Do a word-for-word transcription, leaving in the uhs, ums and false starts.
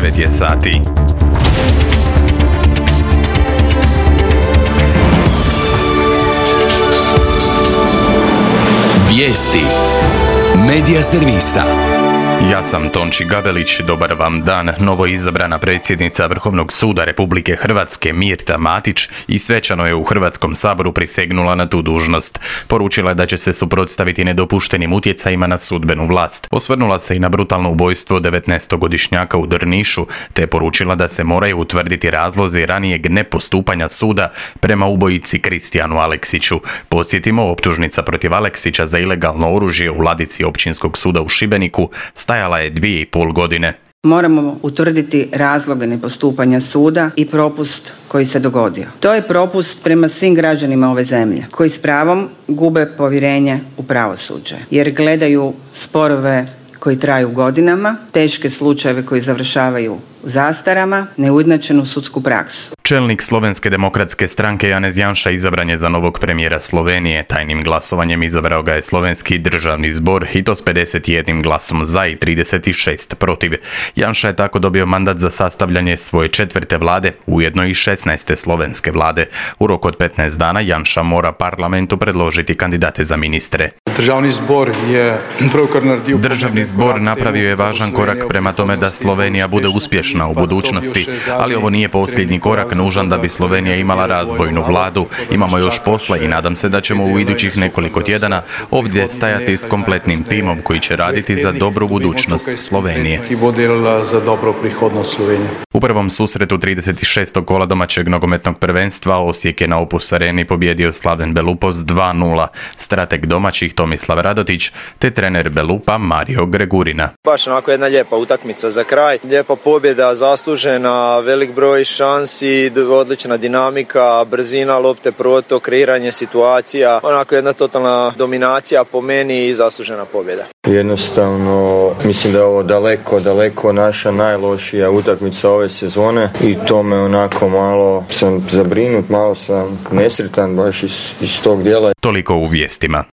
devet je sati. Vijesti Medija servisa. Ja sam Tonči Gavelić, dobar vam dan. Novo izabrana predsjednica Vrhovnog suda Republike Hrvatske Mirta Matić i svečano je u Hrvatskom saboru prisegnula na tu dužnost. Poručila je da će se suprotstaviti nedopuštenim utjecajima na sudbenu vlast. Osvrnula se i na brutalno ubojstvo devetnaestogodišnjaka u Drnišu, te poručila da se moraju utvrditi razlozi ranijeg nepostupanja suda prema ubojici Kristijanu Aleksiću. Podsjetimo, optužnica protiv Aleksića za ilegalno oružje u ladici Općinskog suda u Šibeniku stajala je dvije i pol godine. Moramo utvrditi razloge nepostupanja suda i propust koji se dogodio. To je propust prema svim građanima ove zemlje, koji s pravom gube povjerenje u pravosuđe, jer gledaju sporove koji traju godinama, teške slučajeve koji završavaju u zastarama, neujednačenu sudsku praksu. Čelnik Slovenske demokratske stranke Janez Janša izabran je za novog premijera Slovenije. Tajnim glasovanjem izabrao ga je Slovenski državni zbor i to s pedeset jednim glasom za i trideset šest protiv. Janša je tako dobio mandat za sastavljanje svoje četvrte vlade, ujedno i šesnaeste slovenske vlade. U roku od petnaest dana Janša mora parlamentu predložiti kandidate za ministre. Državni zbor je Državni zbor napravio je važan korak prema tome da Slovenija bude uspješna u budućnosti, ali ovo nije posljednji korak nužan da bi Slovenija imala razvojnu vladu. Imamo još posla i nadam se da ćemo u idućih nekoliko tjedana ovdje stajati s kompletnim timom koji će raditi za dobru budućnost Slovenije. U prvom susretu trideset šestog kola domaćeg nogometnog prvenstva Osijek je na Opus Areni pobjedio Slaven Belupo s dva nula. Strateg domaćih Tomislav Radotić te trener Belupa Mario Gregurina. Baš onako jedna lijepa utakmica za kraj. Lijepa pobjeda, zaslužena, velik broj šansi, odlična dinamika, brzina lopte, protok, kreiranje situacija. Onako jedna totalna dominacija po meni i zaslužena pobjeda. Jednostavno, mislim da je ovo daleko, daleko naša najlošija utakmica ove sezone i to me onako malo sam zabrinut, malo sam nesretan baš iz, iz tog dijela. Toliko u vijestima.